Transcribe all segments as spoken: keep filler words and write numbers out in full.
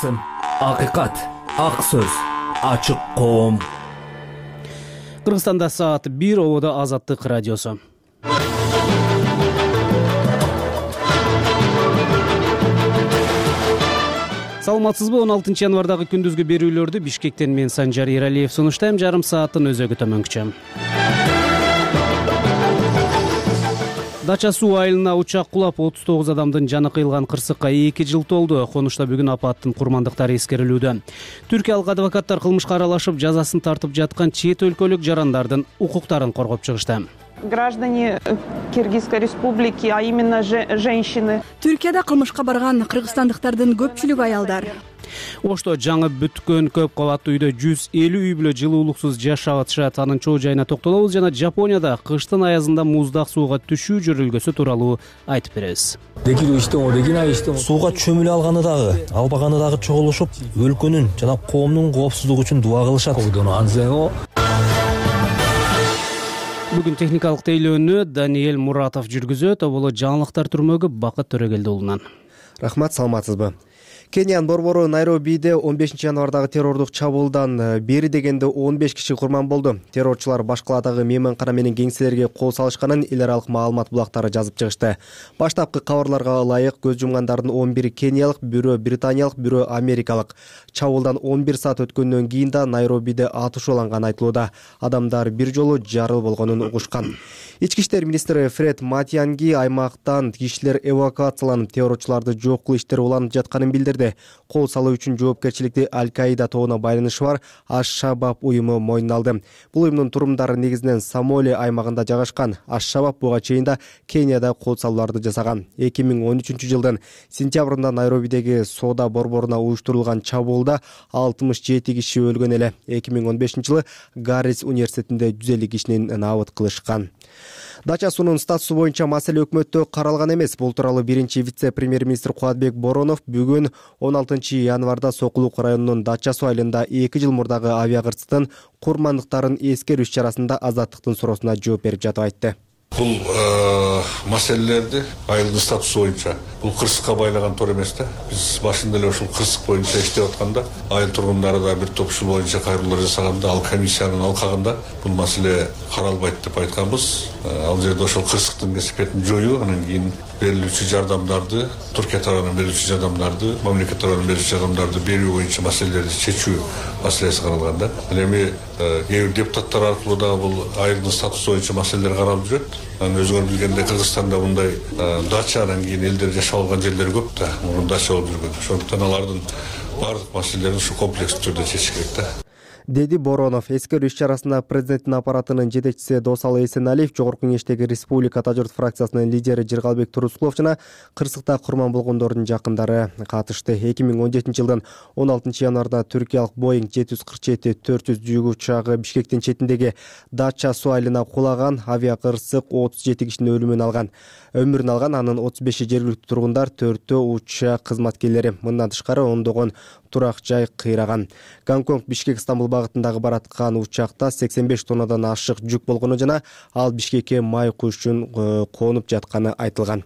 радиосы. Акыйкат, ак сөз, ачык коом. Кыргызстанда саат бир, ободо Азаттык радиосу. Саламатсызбы? он алтынчы январдагы күндүзгү берүүлөрдү Бишкектен мен Санжар Эралиев сунуштайм. Жарым сааттын өзөгү төмөнкүчө. Дача суу айылына учак кулап отуз тогуз адамдын жаны кыйылган кырсыкка эки жыл толду. Конушта бүгүн апаттын курмандыктары эскерилүүдө. Түркиялык адвокаттар кылмышка аралашып жазасын тартып жаткан чет өлкөлүк жарандардын укуктарын коргоп чыгышты. Граждане Киргизской республики, а именно женщины. Түркияда кылмышка барган кыргызстандыктардын көпчүлүгү аялдар. Ошто жаңы бүткөн көп кабаттуу үйдө жүз элүү үй бүлө жылуулуксуз жашап атышат. Анын чоо жайына токтолобуз жана Жапонияда кыштын аязында муздак сууга түшүү жүрүлгөсү тууралуу айтып беребиз. Сууга чөмүлө алганы дагы, албаганы дагы чогулушуп, өлкөнүн жана коомдун коопсуздугу үчүн дуа кылышат. Бүгүн техникалык тейлөөнү Даниэль Муратов жүргүзөт. Оболо жаңылыктар түрмөгү Бакыт Төрөгелди уулунан. Рахмат, саламатсызбы? Кениянын борбору Найробиде он бешинчи январдагы террордук чабуулдан бери дегенде он беш киши курман болду. Террорчулар баш каладагы мейманкана менен кеңселерге кол салышканын эл аралык маалымат булактары жазып чыгышты. Баштапкы кабарларга ылайык көз жумгандардын он бири кениялык, бирөө британиялык, бирөө америкалык. Чабуулдан он бир саат өткөндөн кийин да Найробиде атышууланганы айтылууда. Адамдар бир жолу жарыл болгонун угушкан. Ички иштер министри Фред Матианги аймактан кишилер эвакуацияланып, террорчуларды жок кылуу иштери уланып жатканын билдирди. Кол салуу үчүн жоопкерчиликти Аль-Каида тобуна байланышы бар Аш-Шабаб уюму мойнуна алды. Бул уюмдун турумдары негизинен Сомали аймагында жайгашкан. Аш-Шабаб буга чейин да Кенияда кол салууларды жасаган. эки миң он үчүнчү жылдын сентябрында Найробидеги соода борборуна уюштурулган чабуулда алтымыш жети киши өлгөн эле. эки миң он бешинчи жылы Гаррис университетинде жүз элүү кишинин набыт кылышкан. Дача суунун статусу боюнча маселе өкмөттө каралган эмес. Бул тууралуу биринчи вице-премьер-министр Кубатбек Боронов бүгүн он алтынчы январда Сокулук районунун Дача суу айылында эки жыл мурдагы авиакырсыктын курмандыктарын эскерүү иш-чарасында Азаттыктын суроосуна жооп берип жатып айтты. Бул маселелерди айылдын статусу боюнча бул кырсыкка байлаган туура эмес да. Биз башында эле ушул кырсык боюнча иштеп атканда, айыл тургундары да бир топ ушул боюнча кайрылуулар жасаганда, ал комиссиянын алкагында бул маселе каралбайт деп айтканбыз. Ал жерде ошол кырсыктын кесепетин жоюу, анан кийин берилүүчү жардамдарды, Түркия тарабынан берилүүчү жардамдарды, мамлекет тарабынан берилүүчү жардамдарды берүү боюнча маселелерди чечүү маселеси каралган да. Ал эми кээ бир депутаттар аркылуу да бул айылдын статусу боюнча маселелер каралып жүрөт. Анан өзүңөр билгендей Кыргызстанда мындай дачадан кийин элдер жашап алган жерлер көп да, мурун дача болуп жүргөн. Ошондуктан алардын баардык маселелерин ушу комплекстүү түрдө чечиш керек да. Деди Боронов. Эскерүү иш-чарасында президенттин аппаратынын жетекчиси Досалы Эсеналиев, Жогорку Кеңештеги Республика Тажырт фракциясынын лидери Жыргалбек Турускулов жана кырсыкта курман болгондордун жакындары катышты. эки миң он жетинчи жылдын он алтынчы январда түркиялык Боинг жети жүз кырк жети төрт жүз жүк учагы Бишкектин четиндеги Дача суу айылына кулаган. Авиакырсык отуз жети кишинин өлүмүн алган. Өмүрүн алган, анын отуз беши жергиликтүү тургундар, төртөө учак кызматкерлери. Мындан тышкары ондогон турак жай кыйраган. Гонконг Бишкек Стамбул багытындагы бараткан учакта сексен беш тоннадан ашык жүк болгону жана ал Бишкекке май куш үчүн конуп жатканы айтылган.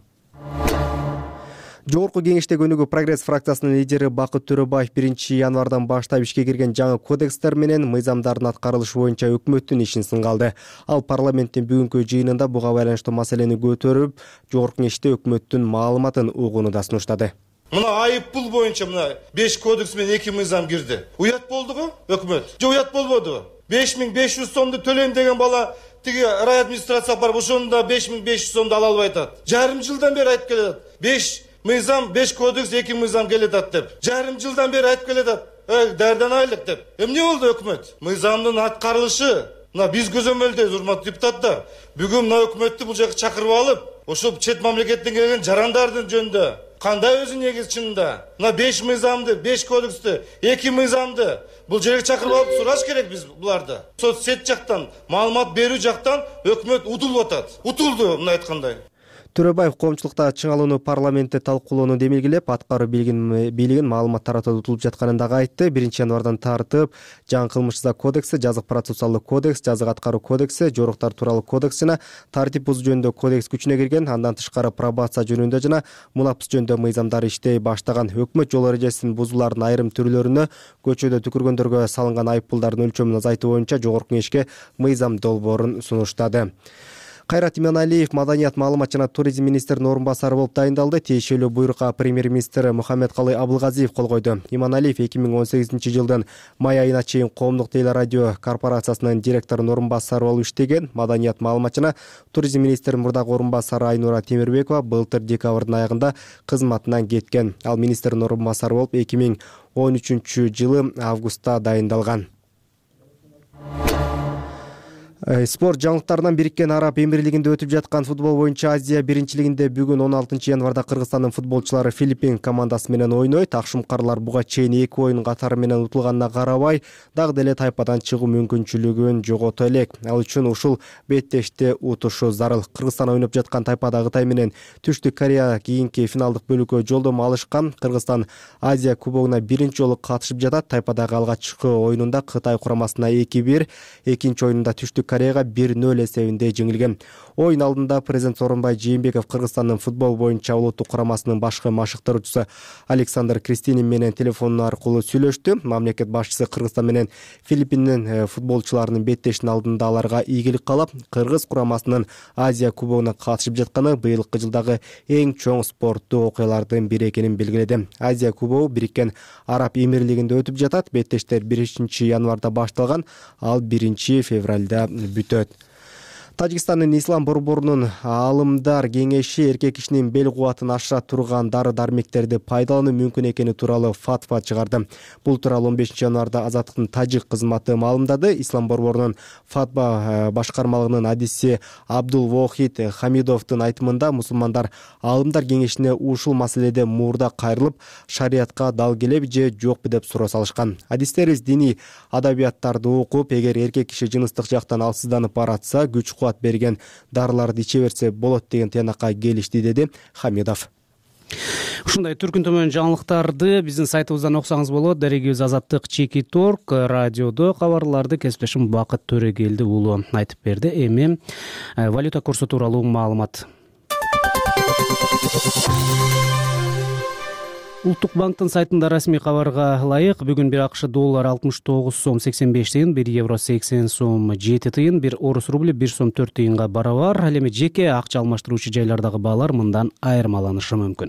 Жогорку Кеңеште Өнүгүү Прогресс фракциясынын лидери Бакыт Төрөбаев биринчи январдан баштап ишке кирген жаңы кодекстер менен мыйзамдардын аткарылышы боюнча өкмөттүн ишин сынга алды. Ал парламенттин бүгүнкү жыйынында буга байланыштуу маселени көтөрүп, Жогорку Кеңеште өкмөттүн маалыматын угууну да сунуштады. Мына айып пул боюнча мына беш кодекс менен эки мыйзам кирди. Уят болдуго өкмөт? Же уят болбоду? беш миң беш жүз сомду төлөйм деген бала тиги рай администрацияга барып ошондо беш миң беш жүз сомду ала албай атат. Жарым жылдан бери айтып келет. беш мыйзам, беш кодекс, эки мыйзам келет деп. Жарым жылдан бери айтып келет. Эй, дардан айлык деп. Эмне болду өкмөт? Мыйзамдын аткарылышы. Мына биз көзөмөлдөйбүз, урматтуу депутаттар. Бүгүн мына өкмөттү бул жака чакырып алып, ошол чет мамлекеттен келген жарандардын жөнүндө кандай өзү негиз чынында? Мына беш мыйзамды, беш кодексти, эки мыйзамды бул жерге чакырып алып сураш керек биз буларды. Соцсет жактан, маалымат берүү жактан өкмөт утулуп атат. Утулду мына айткандай. Төрөбаев коомчулукта чыңалууну парламентте талкуулоону демилгелеп, аткаруу бийлигин маалымат таратууда утулуп жатканын дагы айтты. биринчи январдан тартып жаңы кылмыш жаза кодекси, жазык процессуалдык кодекс, жазык аткаруу кодекси, жоруктар тууралуу кодекс жана тартип бузуу жөнүндө кодекс күчүнө кирген. Андан тышкары пробация жөнүндө жана мунапыс жөнүндө мыйзамдар иштей баштаган. Өкмөт жол эрежесинин бузуулардын айрым түрлөрүнө, көчөдө түкүргөндөргө салынган айыппулдардын өлчөмүн азайтуу боюнча жогорку кеңешке мыйзам долбоорун сунуштады. Кайрат Иманалиев маданият, маалымат жана туризм министринин орун басары болуп дайындалды. Тиешелүү буйрукка премьер-министр Мухаммедкалый Абылгазиев кол койду. Иманалиев эки миң он сегизинчи жылдын май айына чейин коомдук телерадио корпорациясынын директорунун орун басары болуп иштеген. Маданият, маалымат жана туризм министринин мурдагы орун басары Айнура Темирбекова былтыр декабрдын аягында кызматынан кеткен. Ал министрдин орун басары болуп эки миң он үчүнчү жылы августта дайындалган. Спорт жаңылыктарынан Бириккен Араб Эмирлигинде өтүп жаткан футбол боюнча Азия биринчилигинде бүгүн он алтынчы январда Кыргызстандын футболчулары Филиппин командасы менен ойнойт. Акшумкарлар буга чейин эки оюн катары менен утулганына карабай, дагы деле тайпадан чыгуу мүмкүнчүлүгүн жогото элек. Ал үчүн ушул беттеште утушу зарыл. Кыргызстан ойноп жаткан тайпада Кытай менен Түштүк Корея кийинки финалдык бөлүккө жолдомо алышкан. Кыргызстан Азия кубогуна биринчи жолу катышып жатат. Тайпадагы алгачкы оюнунда Кытай курамасына эки бир, экинчи оюнунда Түштүк Кореяга бир нөл эсебинде жеңилген. Оюн алдында президент Сооронбай Жээнбеков Кыргызстандын футбол боюнча улуттук курамасынын башкы машыктыруучусу Александр Кристинин менен телефон аркылуу сүйлөштү. Мамлекет башчысы Кыргызстан менен Филиппиндин футболчуларынын беттешинин алдында аларга ийгилик каалап, Кыргыз курамасынын Азия кубогуна катышып жатканы быйылкы жылдагы эң чоң спорттуу окуялардын бири экенин белгиледи. Азия кубогу Бириккен Араб Эмирлигинде өтүп жатат. Беттештер биринчи январда башталган, ал биринчи февралда бүтөт. Тажикстандын Ислам борборунун Аалымдар кеңеши эркек кишинин бел кубатын ашыра турган дары-дармектерди пайдалануу мүмкүн экени тууралуу фатва чыгарды. Бул тууралуу он бешинчи январда Азаттыктын тажик кызматы маалымдады. Ислам борборунун фатва башкармалыгынын адиси Абдул Вохид Хамидовдун айтымында мусулмандар Аалымдар кеңешине ушул маселеде мурда кайрылып, шариятка дал келеби же жокпу деп суроо салышкан. Адистерибиз диний адабияттарды окуп, эгер эркек киши жыныстык жактан алсызданып баратса, күч кубат берген дарыларды иче берсе болот деген тыянакка келишти, деди Хамидов. Ушундай түркүн төмөн жаңылыктарды биздин сайтыбыздан окусаңыз болот. Дарегибиз Азаттык Чеки Торг радиодо кабарларды кесиптешим Бакыт Төрөгелди уулу айтып берди. Эми валюта курсу тууралуу маалымат. Улуттук банктын сайтында расмий кабарга ылайык бүгүн бир АКШ доллар алтымыш тогуз сом сексен беш тыйын, бир евро сексен сом жети тыйын, бир орус рубли бир сом төрт тыйынга барабар. Ал эми жеке акча алмаштыруучу жайлардагы баалар мындан айырмаланышы мүмкүн.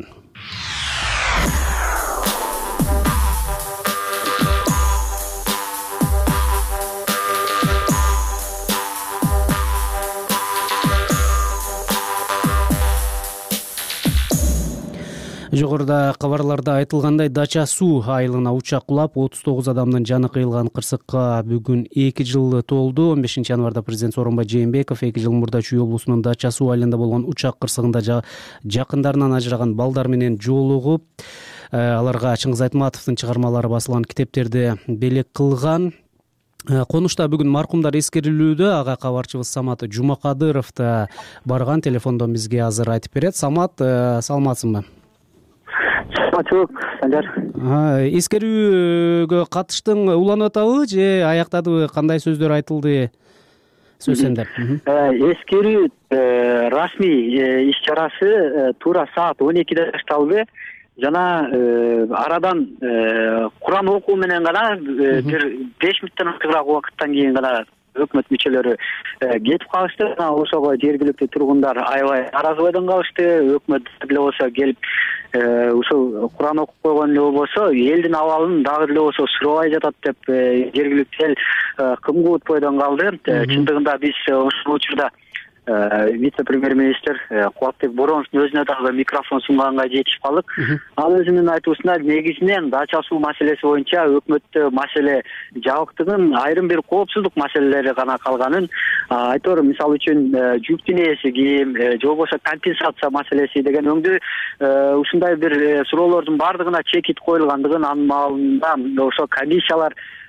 Жогоруда кабарларда айтылгандай, Дача суу айылына учак кулап, отуз тогуз адамдын жаны кыйылган кырсыкка бүгүн эки жыл толду. он бешинчи январда президент Сооронбай Жээнбеков эки жыл мурда Чүй облусунун Дача суу айылында болгон учак кырсыгында жакындарынан ажыраган балдар менен жолугуп, аларга Чыңгыз Айтматовдун чыгармалары басылган китептерди белек кылган. Конушта бүгүн маркумдар эскерилүүдө. Ага кабарчыбыз Самат Жумакадыров да барган, телефондон бизге азыр айтып берет. Самат, саламатсыңбы? Саламатчылык, Санжар. Эскерүүгө катыштың, уланып атабы же аяктадыбы? Кандай сөздөр айтылды? Сөз сенде. Эскерүү расмий иш чарасы туура саат он экиде башталды. Жана арадан Куран окуу менен гана бир беш мүнөттөн артыгыраак убакыттан кийин гана өкмөт мүчөлөрү кетип калышты. Ошого жергиликтүү тургундар аябай наразы бойдон калышты. Өкмөт деле болсо келип ушул Куран окуп койгон эле болбосо, элдин абалын дагы деле болсо сурабай жатат деп жергиликтүү эл кымгуут бойдон калды. Чындыгында биз ушул учурда вице-премьер-министр Кубатбек Бороновдун өзүнө дагы микрофон сунганга жетишип калдык. Ал өзүнүн айтуусунда негизинен Дача суу маселеси боюнча өкмөттө маселе жабыктыгын, айрым бир коопсуздук маселелери гана калганын, айтор мисалы үчүн жүк динеси кийим же болбосо компенсация маселеси деген өңдүү ушундай бир суроолордун бардыгына чекит коюлгандыгын, анын маалында ошо комиссиялар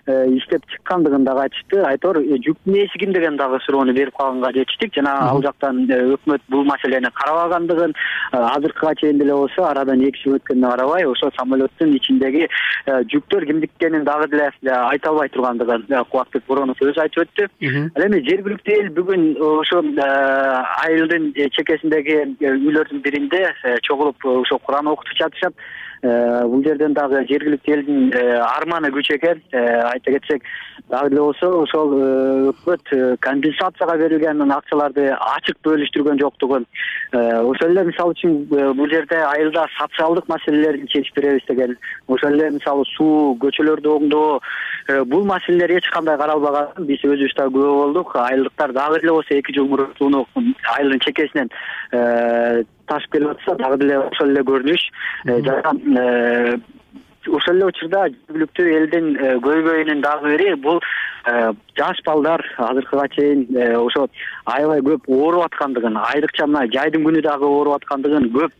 иштеп чыккандыгын дагы айтышты. Айтор жүктүн ээси ким деген дагы суроону берип калганга жетиштик. Жана ал жактан өкмөт бул маселени карабагандыгын, азыркыга чейин деле болсо арадан эки жыл өткөнүнө карабай ошо самолеттин ичиндеги жүктөр кимдиктерин дагы деле айта албай тургандыгын Кубатбек Боронов өзү айтып өттү. Ал эми жергиликтүү эл бүгүн ошо айылдын чекесиндеги үйлөрдүн биринде чогулуп ошо Куран окутуп жатышат. Бул жерден дагы жергиликтүү элдин арманы күч экен. Айта кетсек, дагы деле болсо ошол өкмөт компенсацияга берилген акчаларды ачык бөлүштүргөн жоктугун, ошол эле мисалы үчүн бул жерде айылда социалдык маселелерди чечип беребиз деген, ошол эле мисалы суу, көчөлөрдү оңдоо, бул маселелер эч кандай каралбаган. Биз өзүбүз да күбө болдук. Айылдыктар дагы деле болсо эки жыл мурун сууну айылдын чекесинен ташып келип атса, дагы деле ошол эле көрүнүш. Жана ошол эле учурда жергиликтүү элдин көйгөйүнүн дагы бири бул жаш балдар азыркыга чейин ошо аябай көп ооруп аткандыгын, айрыкча мына жайдын күнү дагы ооруп аткандыгын, көп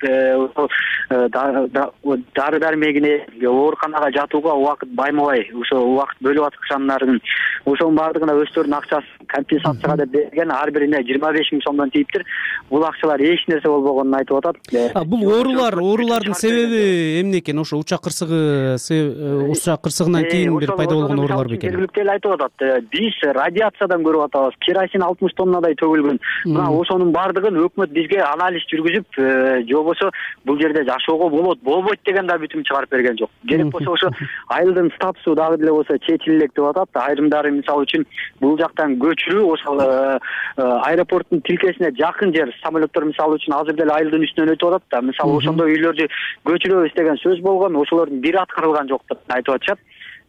дары дармегине ооруканага жатууга убакыт баймабай, ошо убакыт бөлүп атканларын, ошонун баардыгына өздөрүнүн акчасын компенсацияга деп берген, ар бирине жыйырма беш миң сомдон тийиптир. Бул акчалар эч нерсе болбогонун айтып атат. Бул оорулар, оорулардын себеби эмне экен? Ошо учак кырсыгы, учак кырсыгынан кийин бир пайда болгон оорулар бекен? Жергиликтүү эл айтып атат. Биз радиациядан көрүп атабыз. Керосин алтымыш тоннадай төгүлгөн. Мына ошонун баардыгын өкмөт бизге анализ жүргүзүп, же болбосо бул жерде жашоого болот, болбойт деген да бүтүм чыгарып берген жок. Керек болсо ошо айылдын статусу дагы деле болсо чечилелек деп атат. Айрымдары мисалы үчүн бул жактан көчүрүү, ошол аэропорттун тилкесине жакын жер самолеттор мисалы үчүн азыр деле айылдын үстүнөн өтүп атат да. Мисалы ошондой үйлөрдү көчүрөбүз деген сөз болгон, ошолордун бири аткарылган жок деп айтып атышат.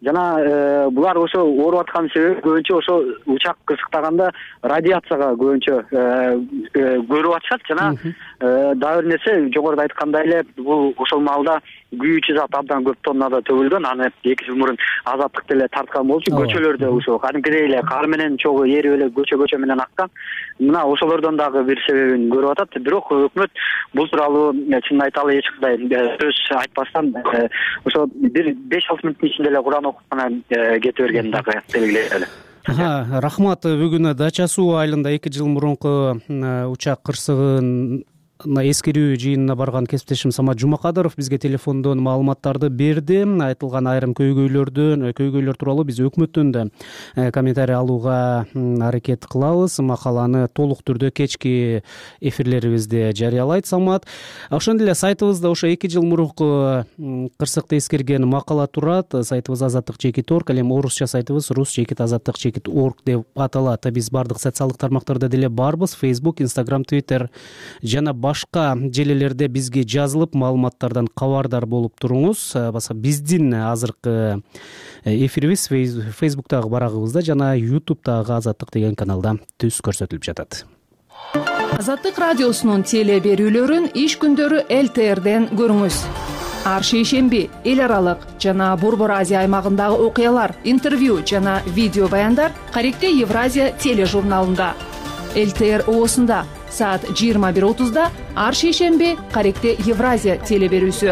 Жана булар ошо ооруп аткан себеби көбүнчө ошо учак кырсыктаганда радиацияга көбүнчө көрүп атышат. Жана дагы бир нерсе, жогоруда айткандай эле, бул ошол маалда күйүүчү зат абдан көп тоннада төгүлгөн. Аны эки жыл мурун азаттык деле тарткан болчу. Көчөлөрдө ошо кадимкидей эле кар менен чогуу эрип эле көчө-көчө менен аккан. Мына ошолордон дагы бир себебин көрүп атат. Бирок өкмөт бул тууралуу чынын айталы эч кандай сөз айтпастан ошо бир беш алты мүнөттүн ичинде эле Куран окуп кете берген дагы белгилей эле. Рахмат. Бүгүн Дача суу айылында эки жыл мурунку учак кырсыгын эскерүү жыйынына барган кесиптешим Самат Жумакадыров бизге телефондон маалыматтарды берди. Айтылган айрым көйгөйлөрдөн, көйгөйлөр тууралуу биз өкмөттөн да комментарий алууга аракет кылабыз. Макаланы толук түрдө кечки эфирлерибизде жарыялайт Самат. Ошондой эле сайтыбызда ошо эки жыл мурунку кырсыкты эскерген макала турат. Сайтыбыз азаттык чекит орг, ал эми орусча сайтыбыз рус чекит азаттык чекит орг деп аталат. Биз бардык социалдык тармактарда деле барбыз. Facebook, Instagram, Twitter жана башка желелерде бизге жазылып, маалыматтардан кабардар болуп туруңуз. Баса биздин азыркы эфирибиз Facebook'тагы барагыбызда жана YouTube'тагы Азаттык деген каналда түз көрсөтүлүп жатат. Азаттык радиосунун теле берүүлөрүн иш күндөрү эл тэ эрден көрүңүз. Ар шейшемби эл аралык жана Борбор Азия аймагындагы окуялар, интервью жана видео баяндар Каректе Евразия тележурналында. эл тэ эр оосунда саат жыйырма бир отузда ар шейшемби Каректе Евразия теле берүүсү.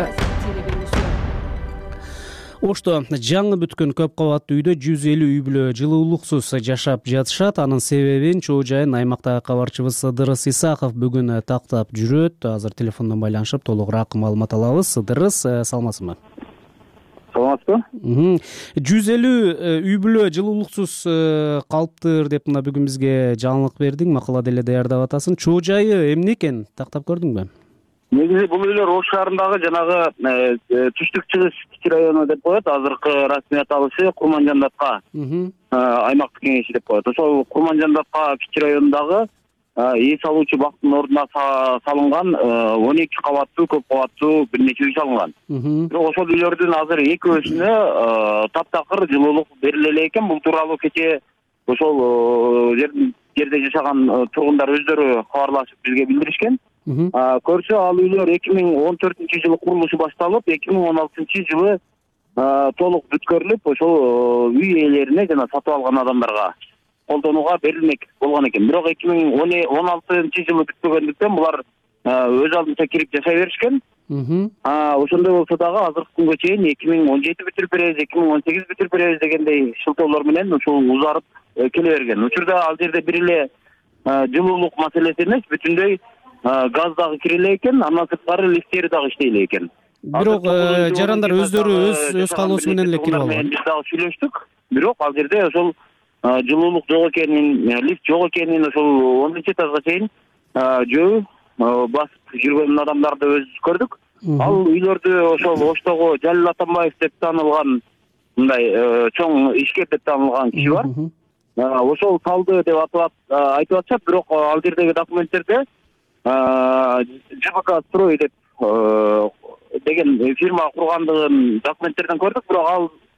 Ошто жаңы бүткөн көп кабаттуу үйдө жүз элүү үй бүлө жылуулуксуз жашап жатышат. Анын себебин чоо жайын аймактагы кабарчыбыз Сыдырыс Исаков бүгүн тактап жүрөт. Азыр телефондон байланышып толугураак маалымат алабыз. Сыдырыс, саламатсызбы? Саламатсызбы? жүз элүү үй бүлө жылуулуксуз калыптыр деп мына бүгүн бизге жаңылык бердиң, макала деле даярдап атасың. Чоо жайы эмне экен? Тактап көрдүңбү? Негизи бул үйлөр Ош шаарындагы жанагы түштүк чыгыш Кичи району деп коет. Азыркы расмий аталышы Курманжандатка аймактык кеңеши деп коет. Ошол Курманжандатка Кичи районундагы үй салуучу бактын ордуна салынган он эки кабаттуу, көп кабаттуу бир нече үй салынган. Бирок ошол үйлөрдүн азыр экөөсүнө таптакыр жылуулук бериле элек экен. Бул тууралуу кечээ ошол жерде жашаган тургундар өздөрү кабарлашып бизге билдиришкен. Көрсө ал үйлөр эки миң он төртүнчү жылы курулушу башталып, эки миң он алтынчы жылы толук бүткөрүлүп, ошол үй ээлерине жана сатып алган адамдарга колдонууга берилмек болгон экен. Бирок эки миң он алтынчы жылы бүткөгөндүктөн булар өз алдынча кирип жашай беришкен. ошондой болсо дагы азыркы күнгө чейин эки миң он жети бүтүрүп беребиз, эки миң он сегиз бүтүрүп беребиз дегендей шылтоолор менен ушул узарып келе берген. Учурда ал жерде бир эле жылуулук маселеси эмес, бүтүндөй газ дагы кире эле экен, андан сырткары лифттери дагы иштей эле экен. Бирок жарандар өздөрү өз өз каалоосу менен эле кирип алган. Биз дагы сүйлөштүк, бирок ал жерде ошол жылуулук жок экенин, лифт жок экенин ошол онунчу этажга чейин жөө басып жүргөн адамдарды өзүбүз көрдүк. Ал үйлөрдү ошол Оштогу Жалил Атамбаев деп таанылган мындай чоң ишкер деп таанылган киши бар. Ошол салды деп айтып атышат, бирок ал жердеги документтерде ЖБК строй деп деген фирма кургандыгын документтерден көрдүк, бирок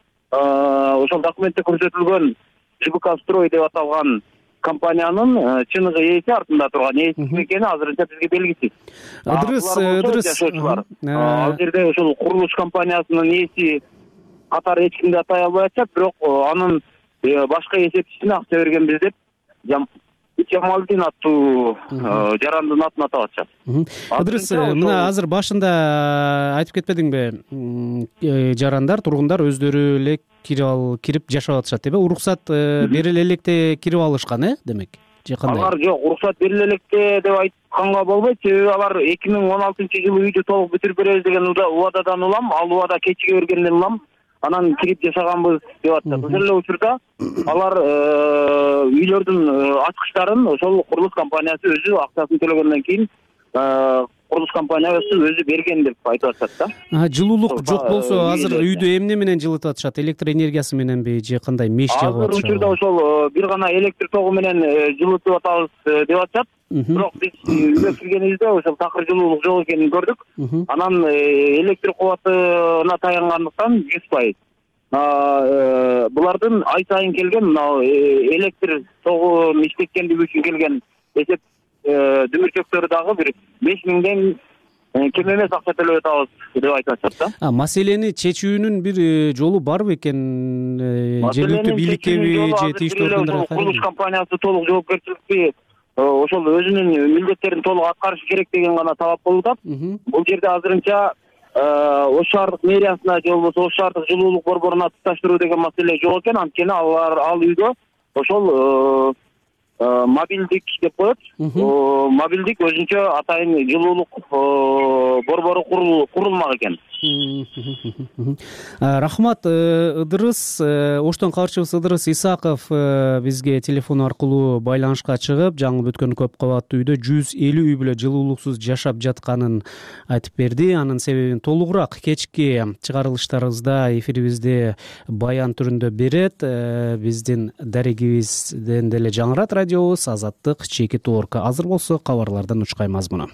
ал ошол документте көрсөтүлгөн ЖБК строй деп аталган компаниянын чыныгы ээси артында турган ээси ким экени азырынча бизге белгисиз. Ыдырыс, ыдырыс. Ал жерде ошол курулуш компаниясынын ээси катары эч кимди атай албай атышат, бирок анын башка эсепчисине акча бергенбиз деп Жамалдин аттуу жарандын атын атап атышат. Ыдырыс, мына азыр башында айтып кетпедиңби, жарандар, тургундар өздөрү эле кирип жашап атышат деп, уруксат бериле электе кирип алышкан, э, демек? Же кандай? Алар жок, уруксат бериле электе деп айтканга болбойт, себеби алар эки миң он алтынчы жылы үйдү толук бүтүрүп беребиз деген убададан улам, ал убада кечиге бергенден улам анан кирип жашаганбыз деп атышат. Ошол эле учурда алар үйлөрдүн ачкычтарын ошол курулуш компаниясы өзү акчасын төлөгөндөн кийин курулуш компаниясы өзү берген деп айтып атышат да. Жылуулук жок болсо азыр үйдү эмне менен жылытып атышат? Электр энергиясы мененби же кандай меш жагып атышат? Азыр учурда ошол бир гана электр тогу менен жылытып атабыз деп атышат. Бирок биз үйгө киргенибизде ошол такыр жылуулук жок экенин көрдүк. Анан электр кубатына таянгандыктан жүз пайыз булардын ай сайын келген мына электр тогун иштеткендиги үчүн келген эсеп дүмүрчөктөрү дагы бир беш миңден кем эмес акча төлөп атабыз деп айтып атышат да. Маселени чечүүнүн бир жолу барбы экен? Жергиликтүү бийликкеби же тийиштүү органдарга? Курулуш компаниясы толук жоопкерчиликти ошол өзүнүн милдеттерин толук аткарышы керек деген гана талап болуп атат. Бул жерде азырынча Ош шаардык мэриясына же болбосо Ош шаардык жылуулук борборуна тутташтыруу деген маселе жок экен, анткени алар ал үйдө ошол мобилдик деп коет. Мобилдик өзүнчө атайын жылуулук борбору курулмак экен. Рахмат, Ыдырыс, Оштон кабарчыбыз Ыдырыс Исаков бизге телефон аркылуу байланышка чыгып, жаңы бүткөн көп кабаттуу үйдө жүз элүү үй бүлө жылуулуксуз жашап жатканын айтып берди. Анын себебин толугураак кечки чыгарылыштарыбызда, эфирибизде баян түрүндө берет. Биздин дарегибизден деле жаңырат радиобуз Азаттык чеки тоорка. Азыр болсо кабарлардан учкай мазмуну.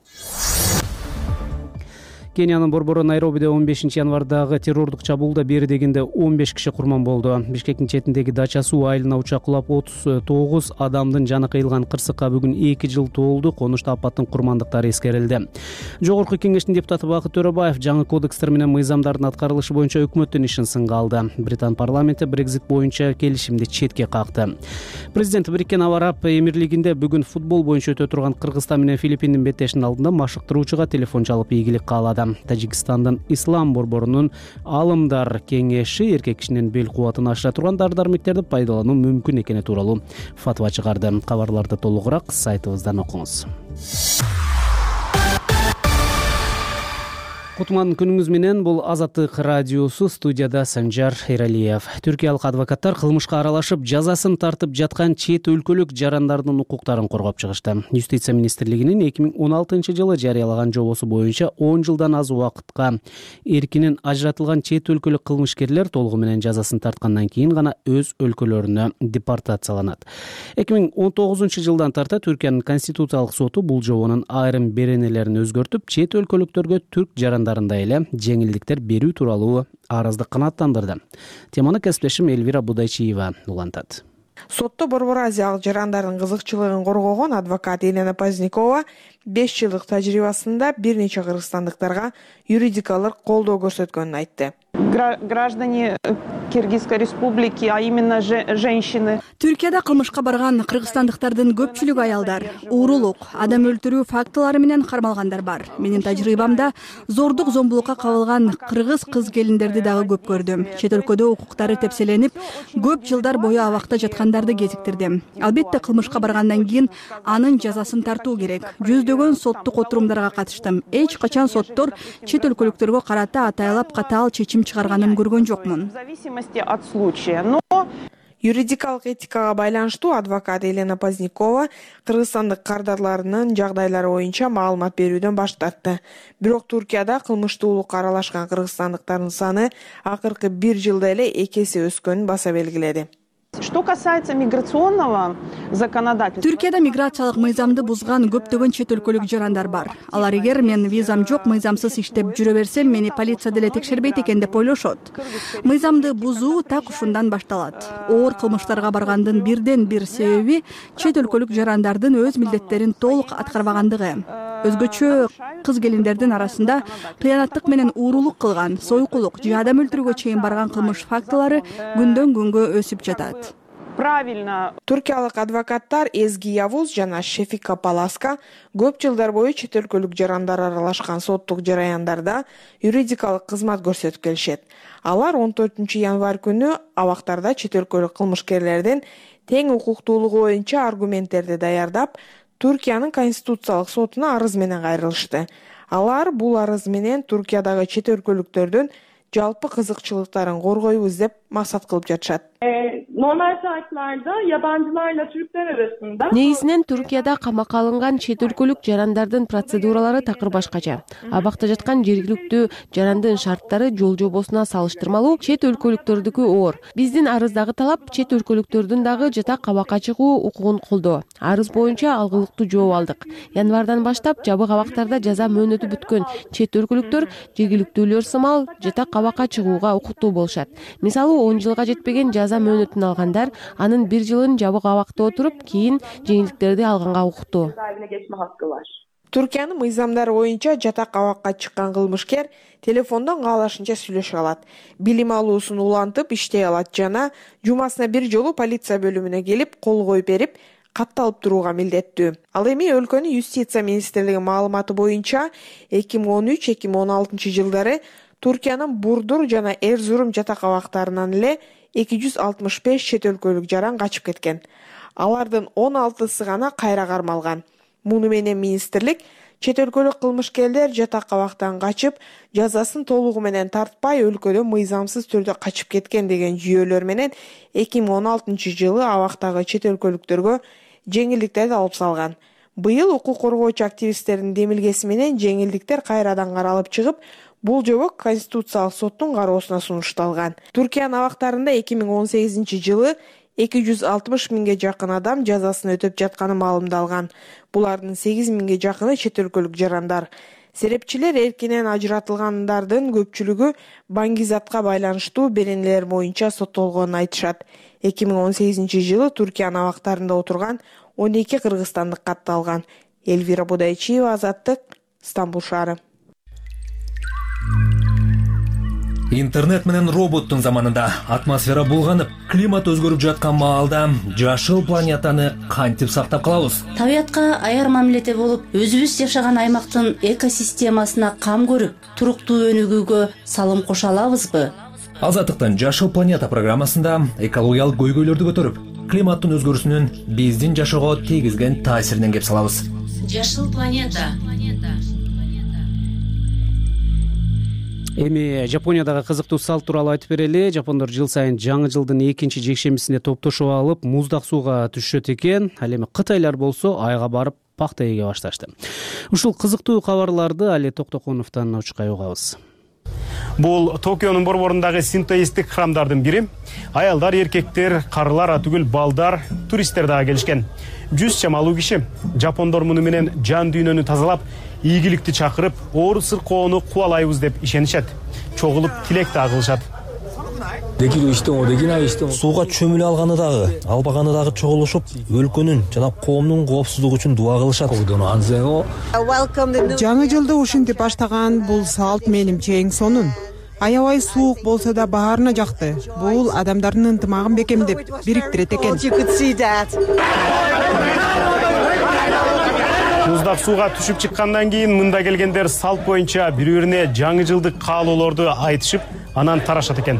Кениянын борбору Найробиде он бешинчи январдагы террордук чабуулда бери дегенде он беш киши курман болду. Бишкектин четиндеги Дача суу айылына учак кулап отуз тогуз адамдын жаны кыйылган кырсыкка бүгүн эки жыл толду. Конушта апаттын курмандыктары эскерилди. Жогорку кеңештин депутаты Бакыт Төрөбаев жаңы кодекстер менен мыйзамдардын аткарылышы боюнча өкмөттүн ишин сынга алды. Британ парламенти Брекзит боюнча келишимди четке какты. Президент Бириккен Аба Араб Эмирлигинде бүгүн футбол боюнча өтө турган Кыргызстан менен Филиппиндин беттешинин алдында машыктыруучуга телефон чалып ийгилик каалады. Тажикстандын ислам борборунун алымдар кеңеши эркек кишинин бел кубатын ашыра турган дары-дармектерди пайдалануу мүмкүн экени тууралуу фатва чыгарды. Кабарларды толугураак сайтыбыздан окуңуз. Кутман күнүңүз менен, бул Азаттык радиосу, студияда Санжар Эралиев. Түркиялык адвокаттар кылмышка аралашып жазасын тартып жаткан чет өлкөлүк жарандардын укуктарын коргоп чыгышты. Юстиция министрлигинин эки миң он алтынчы жылы жарыялаган жобосу боюнча он жылдан аз убакытка эркинен ажыратылган чет өлкөлүк кылмышкерлер толугу менен жазасын тарткандан кийин гана өз өлкөлөрүнө депортацияланат. эки миң он тогузунчу жылдан тарта Түркиянын конституциялык соту бул жобонун айрым беренелерин өзгөртүп, чет өлкөлүктөргө түрк жарандарында эле жеңилдиктер берүү тууралуу арызды канааттандырды. Теманы кесиптешим Элвира Будайчиева улантат. Сотто Борбор Азиялык жарандардын кызыкчылыгын коргогон адвокат Елена Позднякова беш жылдык тажрыйбасында бир нече кыргызстандыктарга юридикалык колдоо көрсөткөнүн айтты. Граждане Киргизской республики, а именно женщины. Түркияда кылмышка барган кыргызстандыктардын көпчүлүгү аялдар. Уурулук, адам өлтүрүү фактылары менен кармалгандар бар. Менин тажрыйбамда зордук зомбулукка кабылган кыргыз кыз келиндерди дагы көп көрдүм. Чет өлкөдө укуктары тепселенип, көп жылдар бою абакта жаткандарды кезиктирдим. Албетте кылмышка баргандан кийин анын жазасын тартуу керек. Жүздөгөн соттук отурумдарга катыштым. Эч качан соттор чет өлкөлүктөргө карата атайлап катаал чечим чыгарганын көргөн жокмун. В зависимости от случая. Но юридикалык этикага байланыштуу адвокат Елена Позднякова кыргызстандык кардарларынын жагдайлары боюнча маалымат берүүдөн баш тартты. Бирок Туркияда кылмыштуулукка аралашкан кыргызстандыктардын саны акыркы бир жылда эле эки эсе өскөнүн баса белгиледи. что касается миграционного законодательства. Түркияда миграциялык мыйзамды бузган көптөгөн чет өлкөлүк жарандар бар. Алар эгер мен визам жок, мыйзамсыз иштеп жүрө берсем, мени полиция деле текшербейт экен деп ойлошот. Мыйзамды бузуу так ушундан башталат. Оор кылмыштарга баргандын бирден бир себеби чет өлкөлүк жарандардын өз милдеттерин толук аткарбагандыгы. Өзгөчө кыз келиндердин арасында кыянаттык менен уурулук кылган, сойкулук же адам өлтүрүүгө чейин барган кылмыш фактылары күндөн күнгө өсүп жатат. Правильно. Туркиялык адвокаттар Эзги Явуз жана Шефика Паласка көп жылдар бою чет өлкөлүк жарандар аралашкан соттук жараяндарда юридикалык кызмат көрсөтүп келишет. Алар он төртүнчү январь күнү абактарда чет өлкөлүк кылмышкерлердин тең укуктуулугу боюнча аргументтерди даярдап, Туркиянын конституциялык сотуна арыз менен кайрылышты. Алар бул арыз менен Туркиядагы чет өлкөлүктөрдүн жалпы кызыкчылыктарын коргойбуз деп максат кылып жатышат. Normal şartlarda yabancılarla Türkler arasında Негизинен Түркияда камакка алынган чет өлкөлүк жарандардын процедуралары такыр башкача. Абакта жаткан жергиликтүү жарандын шарттары жол жобосуна салыштырмалуу чет өлкөлүктөрдүкү оор. Биздин арыздагы талап чет өлкөлүктөрдүн дагы жатак абакка чыгуу укугун колдоо. Арыз боюнча алгылыктуу жооп алдык. Январдан баштап жабык абактарда жаза мөөнөтү бүткөн чет өлкөлүктөр жергиликтүүлөр сымал жатак абакка чыгууга укуктуу болушат. Мисалы он жылга жетпеген жаза мөөнөтүн алгандар анын бир жылын жабык абакта отуруп, кийин жеңилдиктерди алганга укуктуу. Түркиянын мыйзамдары боюнча жатак абакка чыккан кылмышкер телефондон каалашынча сүйлөшө алат, билим алуусун улантып иштей алат жана жумасына бир жолу полиция бөлүмүнө келип кол коюп берип, катталып турууга милдеттүү. Ал эми өлкөнүн юстиция министрлигинин маалыматы боюнча эки миң он үч эки миң он алтынчы жылдары Туркиянын Бурдур жана Эрзурум жатак абактарынан эле эки жүз алтымыш беш чет өлкөлүк жаран качып кеткен. Алардын он алтысы гана кайра кармалган. Муну менен министрлик чет өлкөлүк кылмышкерлер жатак абактан качып, жазасын толугу менен тартпай өлкөдөн мыйзамсыз түрдө качып кеткен деген жүйөлөр менен эки миң он алтынчы жылы абактагы чет өлкөлүктөргө жеңилдиктерди алып салган. Быйыл укук коргоочу активисттердин демилгеси менен жеңилдиктер кайрадан каралып чыгып, бул жобо Конституциялык соттун кароосуна сунушталган. Түркиянын абактарында эки миң он сегизинчи жылы эки жүз алтымыш миңге жакын адам жазасын өтөп жатканы маалымдалган. Булардын сегиз миңге жакыны чет өлкөлүк жарандар. Серепчилер эркинен ажыратылгандардын көпчүлүгү баңгизатка байланыштуу беренелер боюнча соттолгонун айтышат. эки миң он сегизинчи жылы Түркиянын абактарында отурган он эки кыргызстандык катталган. Эльвира Будайчиева, Азаттык, Стамбул шаары. Интернет менен роботтун заманында атмосфера булганып, климат өзгөрүп жаткан маалда жашыл планетаны кантип сактап калабыз? Табиятка аяр мамиледе болуп, өзүбүз жашаган аймактын экосистемасына кам көрүп, туруктуу өнүгүүгө салым кошо алабызбы? Азаттыктын Жашыл планета программасында экологиялык көйгөйлөрдү көтөрүп, климаттын өзгөрүүсүнүн биздин жашоого тийгизген таасиринен кеп салабыз. Жашыл планета. Эми Жапониядагы кызыктуу салт тууралуу айтып берели. Жапондор жыл сайын жаңы жылдын экинчи жекшембисинде топтошуп алып, муздак сууга түшөт экен. Ал эми кытайлар болсо айга барып пахта эге башташты. Ушул кызыктуу кабарларды Али Токтоконовдон учкай угабыз. Бул Токионун борборундагы синтоисттик храмдардын бири. Аялдар, эркектер, карылар, түгүл балдар, туристтер дагы келишкен. Жүз чамалуу киши жапондор муну менен жан дүйнөнү тазалап, ийгиликти чакырып, оор сыркоону кубалайбыз деп ишенишет. Чогулуп тилек да кылышат. Сууга чөмүлө алганы дагы, албаганы дагы чогулушуп, өлкөнүн жана коомдун коопсуздугу үчүн дуа кылышат. Жаңы жылды ушинтип баштаган бул салт менимче эң сонун. аябай суук болсо да баарына жакты. Бул адамдардын ынтымагын бекемдеп бириктирет экен. Муздак сууга түшүп чыккандан кийин мында келгендер салт боюнча бири-бирине жаңы жылдык каалоолорду айтышып, анан тарашат экен.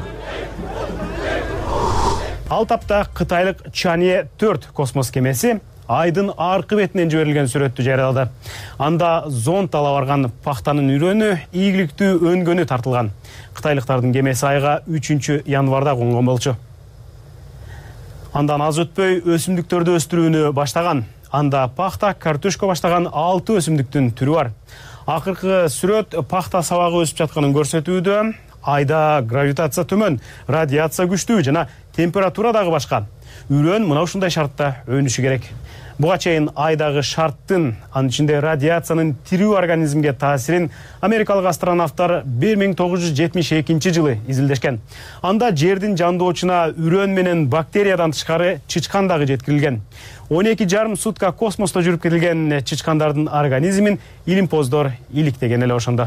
Ал тапта кытайлык Чанье төрт космос кемеси айдын аркы бетинен жиберилген сүрөттү жарыялады. Анда зонд ала барган пахтанын үрөнү, ийгиликтүү өнгөнү тартылган. Кытайлыктардын кемеси айга үчүнчү январда конгон болчу. Андан аз өтпөй өсүмдүктөрдү өстүрүүнү баштаган. Анда пахта, картошка баштаган алты өсүмдүктүн түрү бар. Акыркы сүрөт пахта сабагы өсүп жатканын көрсөтүүдө. Айда гравитация төмөн, радиация күчтүү жана температура дагы башка. Үрөн мына ушундай шартта өнүшү керек. Буга чейин айдагы шарттын, анын ичинде радиациянын тирүү организмге таасирин америкалык астронавттар бир миң тогуз жүз жетимиш экинчи жылы изилдешкен. Анда жердин жандоочуна үрөн менен бактериядан тышкары чычкан дагы жеткирилген. он эки жарым сутка космосто жүрүп кетилген чычкандардын организмин илимпоздор иликтеген эле ошондо.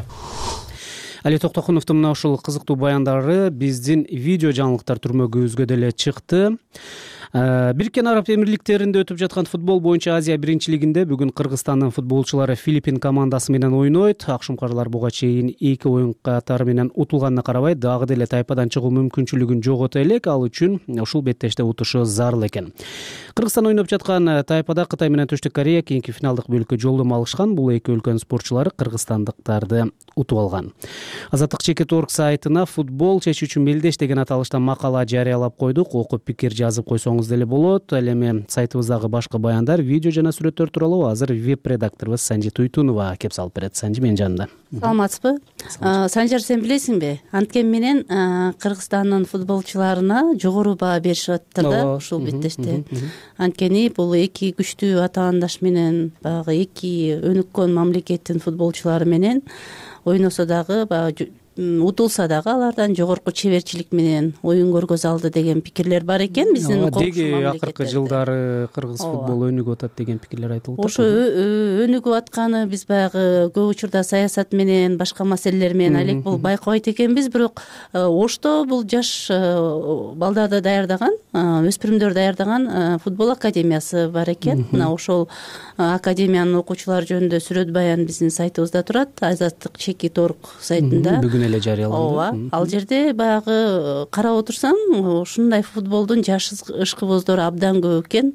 Али Токтокуновдун мына ушул кызыктуу баяндары биздин видео жаңылыктар түрмөгүбүзгө деле чыкты. Бириккен Араб Эмирликтеринде өтүп жаткан футбол боюнча Азия биринчилигинде бүгүн Кыргызстандын футболчулары Филиппин командасы менен ойнойт. Акшумкарлар буга чейин эки оюн катары менен утулганына карабай, дагы деле тайпадан чыгуу мүмкүнчүлүгүн жогото элек. Ал үчүн ушул беттеште утушу зарыл экен. Кыргызстан ойноп жаткан тайпада Кытай менен Түштүк Корея кийинки финалдык бөлүккө жолдомо алышкан. Бул эки өлкөнүн спортчулары кыргызстандыктарды утуп алган. Азаттык чекит точка орг сайтына футбол чечүүчү мелдеш деген аталышта макала жарыялап койдук. Окуп пикир жазып койсоңуз деле болот. Ал эми сайтыбыздагы башка баяндар, видео жана сүрөттөр тууралуу азыр веб-редакторубуз Санжи Туйтунова кеп салып берет. Санжи менин жанымда. Саламатсызбы? Санжар, сен билесиңби? Анткени менен Кыргызстандын футболчуларына жогору баа беришип атты да ушул беттеште. Анткени бул эки күчтүү атаандаш менен баягы эки өнүккөн мамлекеттин футболчулары менен ойносо дагы баягы утулса дагы алардан жогорку чеберчилик менен оюн көргөзө алды деген пикирлер бар экен биздин коңшу мамлекеттерде. Акыркы жылдары кыргыз футболу өнүгүп атат деген пикирлер айтылып атат. Ошо өнүгүп атканы биз баягы көп учурда саясат менен, башка маселелер менен алек болуп байкабайт экенбиз, бирок Ошто бул жаш балдарды даярдаган, өспүрүмдөр даярдаган футбол академиясы бар экен. Мына ошол академиянын окуучулары жөнүндө сүрөт баян биздин сайтыбызда турат, азаттык чекит точка орг сайтында. Эле жарыяланды. Ооба, ал жерде баягы карап отурсаң, ушундай футболдун жаш ышкыбоздору абдан көп экен.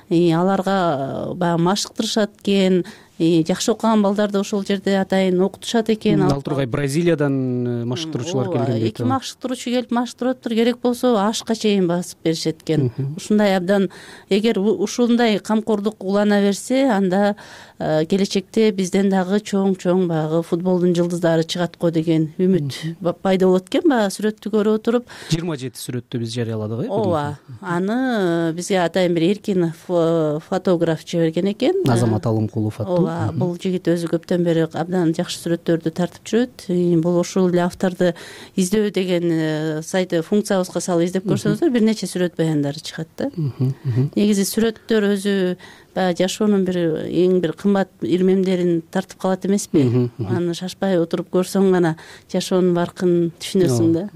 Аларга баягы машыктырышат экен, жакшы окуган балдарды ошол жерде атайын окутушат экен. Ал тургай Бразилиядан машыктыруучулар келген дейт. Эки машыктыруучу келип машыктырып атыптыр, керек болсо ашка чейин басып беришет экен. Ушундай абдан, эгер ушундай камкордук улана берсе, анда келечекте бизден дагы чоң-чоң баягы футболдун жылдыздары чыгат го деген үмүт пайда болот экен. Баягы сүрөттү көрүп отуруп жыйырма жети сүрөттү биз жарыяладык, э? Ооба. Аны бизге атайын бир эркин фотограф жиберген экен. Азамат Алымкулов аттуу. Ооба, бул жигит өзү көптөн бери абдан жакшы сүрөттөрдү тартып жүрөт. Бул ошол эле авторду издөө деген сайты функциябызга салып издеп көрсөңүздөр, бир нече сүрөт баяндары чыгат да. Негизи сүрөттөр өзү баягы жашоонун бир эң бир кымбат ирмемдерин тартып калат эмеспи? Аны шашпай отуруп көрсөң гана жашоонун баркын түшүнөсүң да.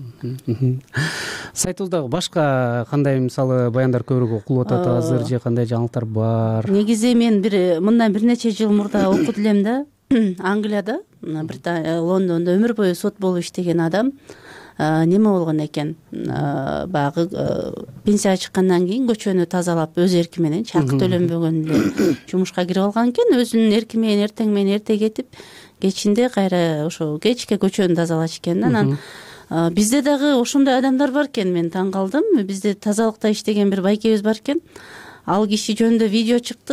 Сайтыбызда башка кандай мисалы баяндар көбүрөөк окулуп атат азыр же кандай жаңылыктар бар? Негизи мен бир мындан бир нече жыл мурда окуп элем да. Англияда, Лондондо өмүр бою сот болуп иштеген адам неме болгон экен, баягы пенсияга чыккандан кийин көчөнү тазалап өз эрки менен, чакы төлөнбөгөн эле жумушка кирип алган экен. Өзүнүн эрки менен эртең менен эрте кетип, кечинде кайра ошо кечке көчөнү тазалачу экен да. Анан бизде дагы ошондой адамдар бар экен, мен таң калдым. Бизде тазалыкта иштеген бир байкебиз бар экен. Ал киши жөнүндө видео чыкты.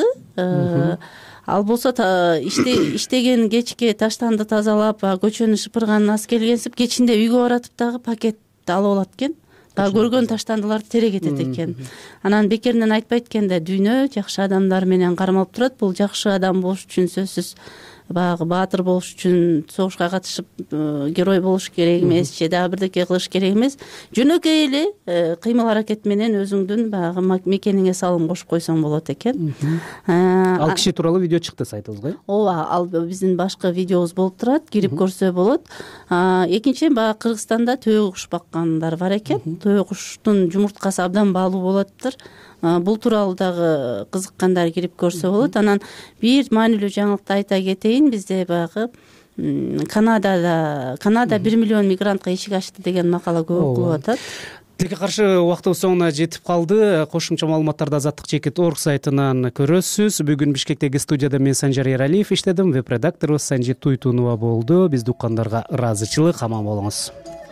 Ал болсо иштеген кечке таштанды тазалап, көчөнү шыпырган аз келгенсип, кечинде үйгө баратып дагы пакет алып алат экен. Көргөн таштандыларды тере кетет экен. Анан бекеринен айтпайт экен да, дүйнө жакшы адамдар менен кармалып турат. Бул жакшы адам болуш үчүн сөзсүз баягы баатыр болуш үчүн согушка катышып герой болуш керек эмес же дагы бирдеке кылыш керек эмес, жөнөкөй эле кыймыл аракет менен өзүңдүн баягы мекениңе салым кошуп койсоң болот экен. Ал киши тууралуу видео чыкты сайтыбызга. ооба, ал биздин башкы видеобуз болуп турат, кирип көрсө болот. Экинчиден баягы Кыргызстанда төө куш баккандар бар экен. Төө куштун жумурткасы абдан баалуу болоттур. Бул тууралуу дагы кызыккандар кирип көрсө болот. Анан бир маанилүү жаңылыкты айта кетейин. Бизде баягы Канадада Канада бир миллион мигрантка эшик ачты деген макала көп окулуп атат. Тилекке каршы убактыбыз соңуна жетип калды. Кошумча маалыматтарды азаттык чекит орг сайтынан көрөсүз. Бүгүн Бишкектеги студияда мен Санжар Эралиев иштедим. Веб редакторубуз Санжит Туйтунова болду. Бизди уккандарга ыраазычылык, аман болуңуз.